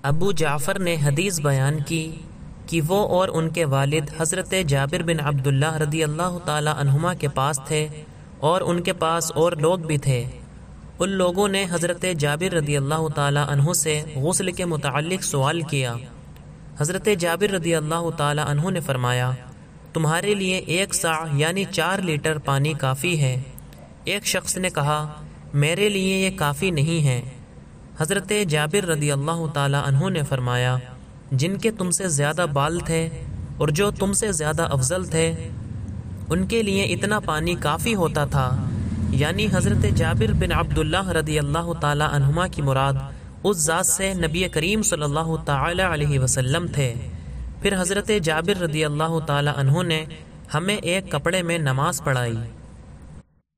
अबू जाफ़र ने हदीस बयान की कि वो और उनके वालिद हज़रत जाबिर बिन अब्दुल्लाह रदी अल्लाह ताला अन्हुमा के पास थे और उनके पास और लोग भी थे। उन लोगों ने हज़रत जाबिर रदी अल्लाह ताला अन्हु से गुस्ल के मुताल्लिक़ सवाल किया। हज़रत जाबिर रदी अल्लाह ताला अन्हु ने फरमाया, तुम्हारे लिए 1 सा यानी 4 लीटर पानी काफ़ी है। एक शख्स ने कहा, मेरे लिए ये काफ़ी नहीं है। हज़रत जाबिर रदी अल्लाह ताला अन्हु ने फरमाया, जिनके तुमसे ज़्यादा बाल थे और जो तुमसे ज़्यादा अफजल थे उनके लिए इतना पानी काफ़ी होता था। यानी हज़रत जाबिर बिन अब्दुल्लाह रदी अल्लाह ताला अन्हुमा की मुराद उस ज़ात से नबी करीम सल्लल्लाहु ताला अलैहि वसल्लम थे। फिर हज़रत जाबिर रदी अल्लाह ताला अन्हु ने हमें एक कपड़े में नमाज पढ़ाई।